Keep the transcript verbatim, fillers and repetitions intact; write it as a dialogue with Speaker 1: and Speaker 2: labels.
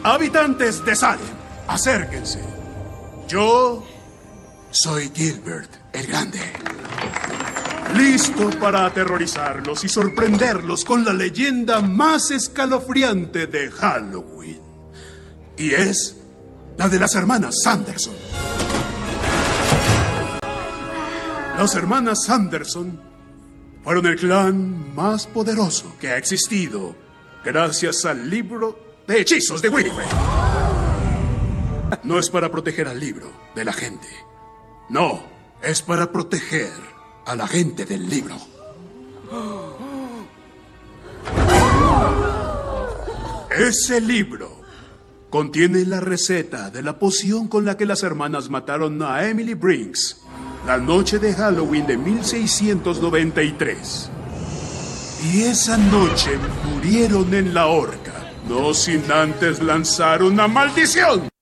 Speaker 1: Habitantes de Salem, acérquense. Yo soy Gilbert el Grande. Listo para aterrorizarlos y sorprenderlos con la leyenda más escalofriante de Halloween. Y es la de las hermanas Sanderson. Las hermanas Sanderson fueron el clan más poderoso que ha existido gracias al libro de hechizos de Winifred. No es para proteger al libro de la gente. No, es para proteger a la gente del libro. Ese libro contiene la receta de la poción con la que las hermanas mataron a Emily Brinks la noche de Halloween de mil seiscientos noventa y tres. Y esa noche murieron en la horca, no sin antes lanzar una maldición.